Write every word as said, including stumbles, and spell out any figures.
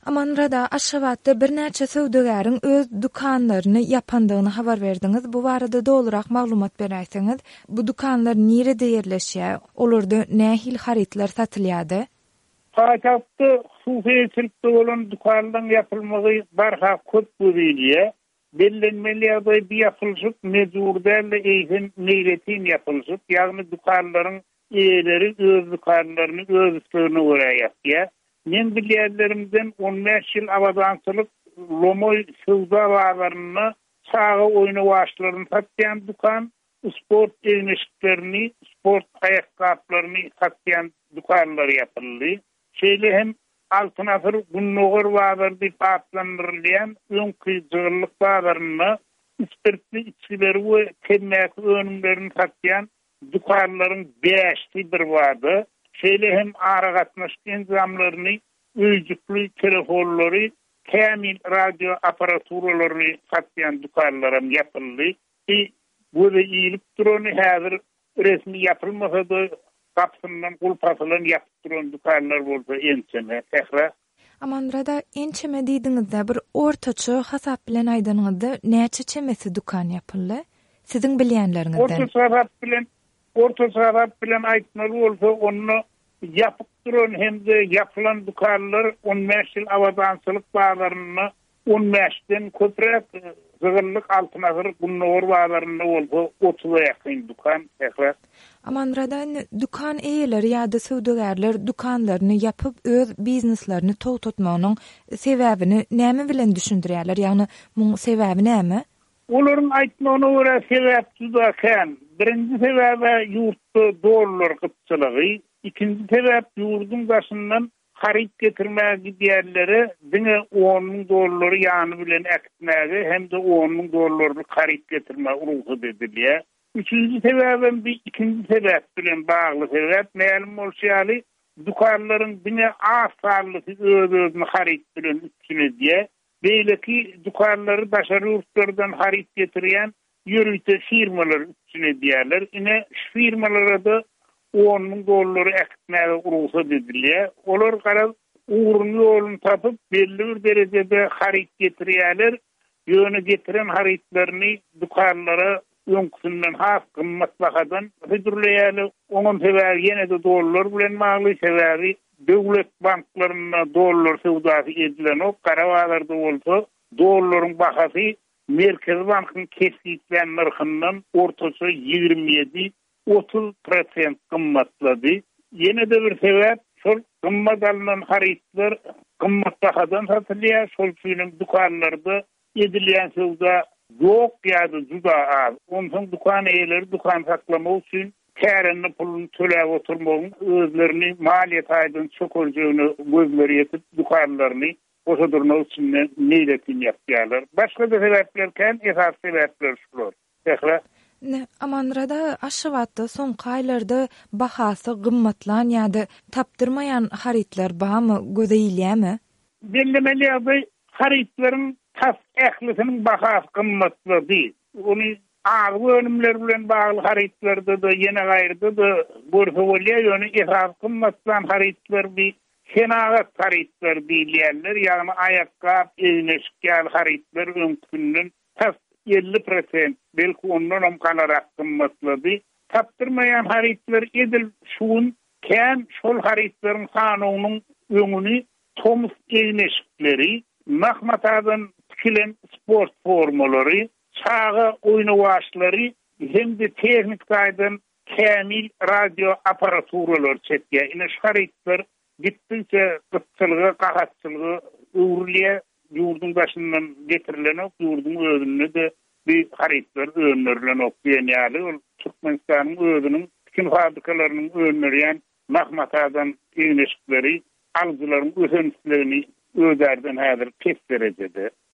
Amanrada Aşgabatda bir näçe söwdegäriň öz dukanlaryny ýapandygyny habar berdiňiz. Bu barada dolurak maglumat beräýsiňiz. Bu dukanlar nerede ýerleşýär? Olarda nähil haritler satylýardy? Paýtagtda hususiýetlikde bolan dukanlaryň ýapylmagy barha köp bolýar. Bellenmeli ýa-da bir ýapylşyk mezurdäle eýsen neýretin ýapylşyk, ýagny dukanlaryň eýleri öz dukanlaryny öz üstüne goýýar. Men bilýärlerimden on beş ýyl awadançylyk Lomoy sowda bazarynda çağı oýna başlaryny satýan dukan, sport giyinişlerini, sport ayakkabılaryny satýan dukanlar ýapyldy. Şeýle hem altın asır Gunnogor bazary diýip atlandyrylýan öňkü jylyk bazarynda spirtli içkileri we temmäki önümlerini satýan dukanlaryň beşi bir wady. Şeýle hem ara gatnaşan zamlaryny, öýjükli telefonlary, kämil radio aparaturalaryny satýan dukanlarym ýapyldy. Ki bu da ýylyp durany häzir resmi ýapylmasa da kapsyndan gulpasylan ýapyp duran dukanlar bolsa ençeme tehra. Amanrada ençeme diýdiňizde bir ortaça hasap bilen aýdanyňyzda näçe çemesi dukan ýapyldy? Siziň bilýänleriňizden. Ortaça hasap bilen ortaça hasap bilen aýtmaly bolsa onu ýapyp duran hemde ýapylan dukanlar on beş ýyl awadançylyk bazaryny on beşden köprek zygyrlyk altynazır Gunnogor bazarynda bolsa otuza ýakyn dukan tehra. Amanrada dukan eýeleri ýa-da söwdegärler dukanlaryny ýapyp öz bizneslaryny togtatmagynyň sebäbini näme bilen düşündirýärler? Ýagny muň sebäbi näme? Olaryň aýtmagyna görä sebäp juda kän. Birinji sebäbi ýurtda dollar gytçylygy, ikinji sebäp ýurdun başyndan harit getirmäge gidýärleri diňe on ming dollary ýany bilen äkitmäge hemde on ming dollary harit getirmäge urusy edilýär. Üçüncü sebäbim bir ikinci sebäp bilen bagly sebäp näme bolýaly? Dukanlaryň diňe asarlyky öz-özüni harit bilen üçinedýär. Beýleki dukanlary başary ýurtlardan harit getirýän ýürüýte firmalar üçinedýärler. Ine şu firmalara da on ming dollary äkitmäge urusy edilýär. Olar garap uğurny ýoluny tapyp belli bir derejede harit getirýärler. Ýöne getiren haritlerini dukanlara öňkünden has gymmat bahadan hydurlaýaly. Onuň sebäbi ýene de dollar bilen bagly sebäbi döwlet banklaryna dollar sowdasy edilen o karawalarda bolsa dollaryň bahasy Merkez Bankyň kesiplen narhyndan ortaça ýigirme ýedi otuz prosent gymmatlady. Ýene de bir sebäp şol gymmat alynan haritler gymmat bahadan satylýar. Şol üçin dukanlarda edilýän sowda yok ýa-da juda az. Ondan dukan eýleri dukan saklamak üçin kärenli pulun töläp oturmagyň özlerini maliýet aýdyn çökürjegini gözleri ýetip dukanlaryny oşadurmak üçin neýletin ýapýarlar. Başga da sebäpler kän, esas sebäpler şular. Tehra. Ne, Amanrada Aşgabatda soňky aýlarda bahasy gymmatlan ýa-da tapdyrmaýan haritler bamy gözeýilýärmi? Bellemeli ýa-da haritlaryň tas ählisiniň bahasy gymmatlady. Ony ağır önümler bilen bagly haritlerde de ýene gaýrda da görse bolýar, ýöne esas gymmatlan haritler bir senagat haritler diýilýärler, ýagny ayakkab, eýneşikýär haritler öňkünden tas elli prosent belki ondan hem kalarak gymmatlady. Tapdyrmaýan haritler edil şuň kän şol haritlaryň sanynyň öňüni tomus eýneşikleri, mahmatadan tikilen sport formalary, çağı oýna başlary hemde teknik gaýdan kämil radio aparaturalary çekýär. Ine şu haritler gitdiňçe gytçylygy, gahatçylygy öwrülýär. Ýurdun başyndan getirilen ok, ýurdun özünde de bir haritler öňlerilen ok diýenýärli. Ol Türkmenistanyň özüniň bütün fabrikalarynyň öňlerýän mahmatadan eýneşikleri, alyjylaryň ösençlerini özlerden häzir pes derejede